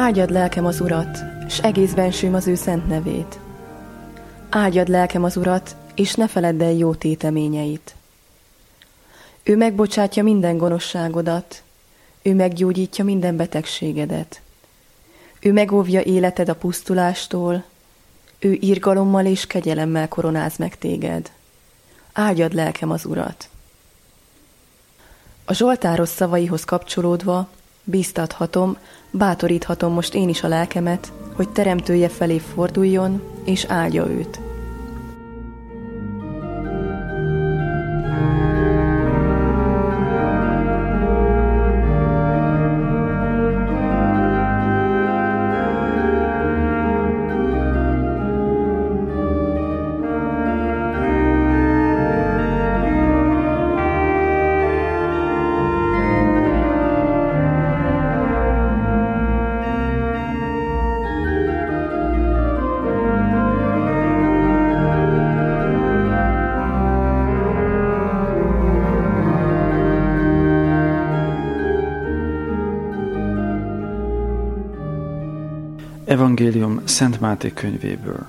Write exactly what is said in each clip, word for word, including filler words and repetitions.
Áldjad lelkem az Urat, s egész bensőm az ő szent nevét. Áldjad lelkem az Urat, és ne feledd el jó téteményeit. Ő megbocsátja minden gonoszságodat, ő meggyógyítja minden betegségedet. Ő megóvja életed a pusztulástól, ő irgalommal és kegyelemmel koronáz meg téged. Áldjad lelkem az Urat. A zsoltáros szavaihoz kapcsolódva bíztathatom, bátoríthatom most én is a lelkemet, hogy teremtője felé forduljon, és áldja őt. Evangélium Szent Máté könyvéből.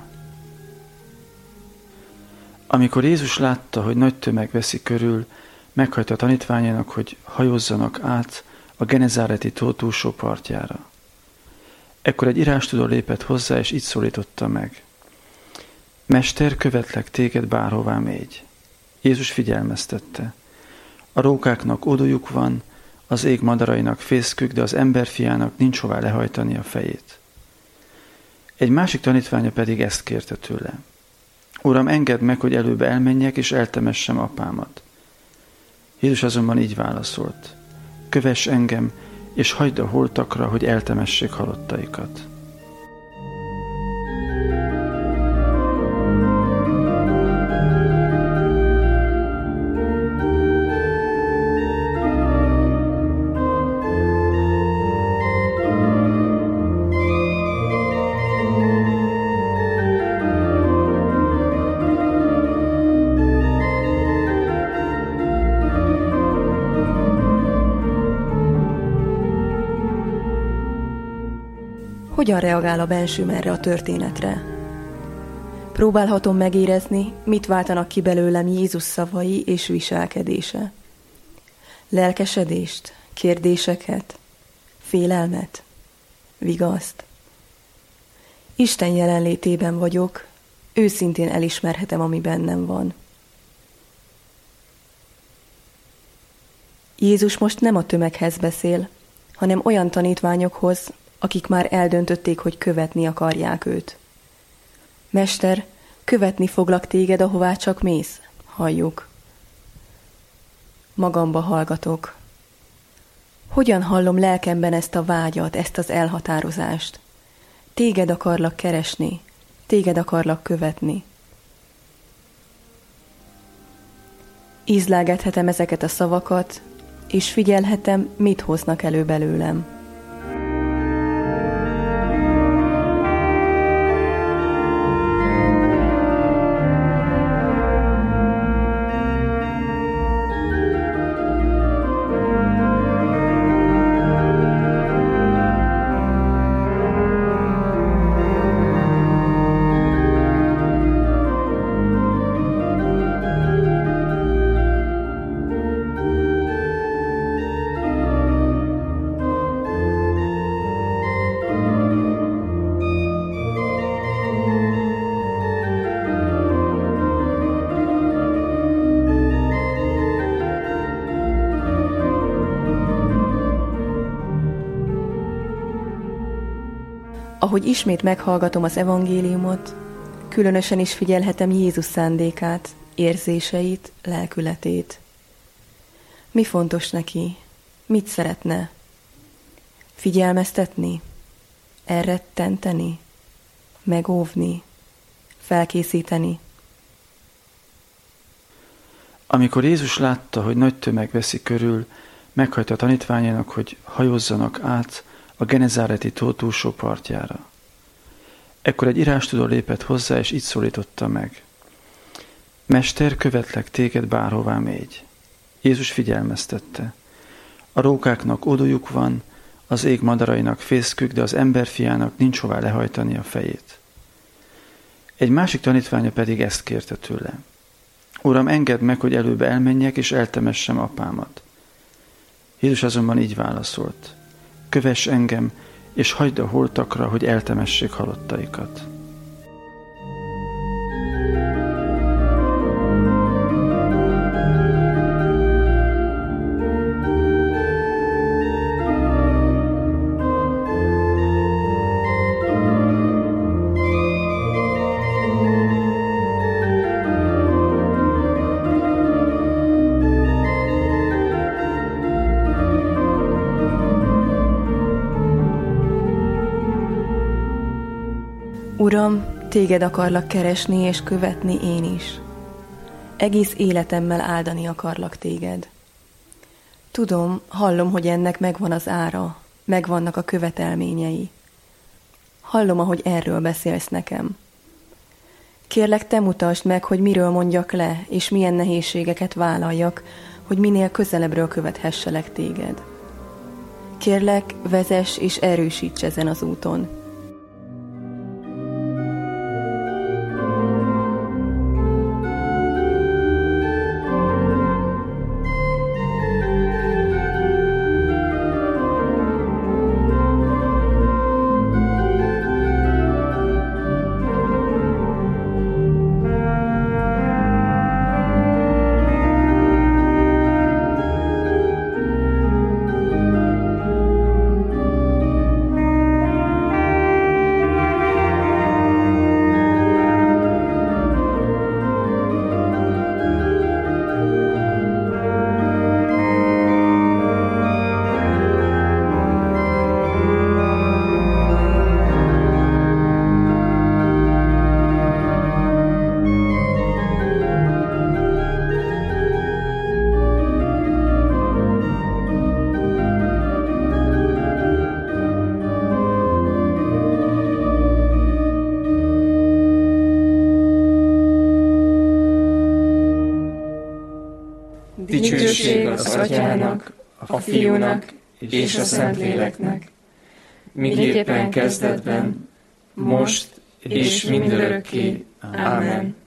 Amikor Jézus látta, hogy nagy tömeg veszi körül, meghajtta a tanítványának, hogy hajózzanak át a Genezáreti tó túlsó partjára. Ekkor egy írástudó lépett hozzá, és így szólította meg: Mester, követlek téged, bárhová mégy. Jézus figyelmeztette: A rókáknak ódójuk van, az ég madarainak fészkük, de az emberfiának nincs hová lehajtani a fejét. Egy másik tanítványa pedig ezt kérte tőle: Uram, engedd meg, hogy előbb elmenjek, és eltemessem apámat. Jézus azonban így válaszolt: Kövess engem, és hagyd a holtakra, hogy eltemessék halottaikat. Hogyan reagál a bensőm erre a történetre? Próbálhatom megérezni, mit váltanak ki belőlem Jézus szavai és viselkedése. Lelkesedést, kérdéseket, félelmet, vigaszt. Isten jelenlétében vagyok, őszintén elismerhetem, ami bennem van. Jézus most nem a tömeghez beszél, hanem olyan tanítványokhoz, akik már eldöntötték, hogy követni akarják őt. Mester, követni foglak téged, ahová csak mész, halljuk. Magamba hallgatok. Hogyan hallom lelkemben ezt a vágyat, ezt az elhatározást? Téged akarlak keresni, téged akarlak követni. Ízlelgethetem ezeket a szavakat, és figyelhetem, mit hoznak elő belőlem. Ahogy ismét meghallgatom az evangéliumot, különösen is figyelhetem Jézus szándékát, érzéseit, lelkületét. Mi fontos neki? Mit szeretne? Figyelmeztetni? Elrettenteni? Megóvni? Felkészíteni? Amikor Jézus látta, hogy nagy tömeg veszi körül, meghajtta a tanítványának, hogy hajózzanak át a Genezáreti tó túlsó partjára. Ekkor egy írástudó lépett hozzá, és így szólította meg: Mester, követlek téged, bárhová mégy. Jézus figyelmeztette: A rókáknak ódójuk van, az ég madarainak fészkük, de az emberfiának nincs hová lehajtani a fejét. Egy másik tanítványa pedig ezt kérte tőle. Uram, engedd meg, hogy előbb elmenjek, és eltemessem apámat. Jézus azonban így válaszolt. Kövess engem, és hagyd a holtakra, hogy eltemessék halottaikat. Uram, téged akarlak keresni és követni én is. Egész életemmel áldani akarlak téged. Tudom, hallom, hogy ennek megvan az ára, megvannak a követelményei. Hallom, ahogy erről beszélsz nekem. Kérlek, te mutasd meg, hogy miről mondjak le, és milyen nehézségeket vállaljak, hogy minél közelebbről követhesselek téged. Kérlek, vezess és erősíts ezen az úton. Dicsőség az Atyának, a Fiúnak és a Szentléleknek, miképpen kezdetben, most és mindörökké. Ámen.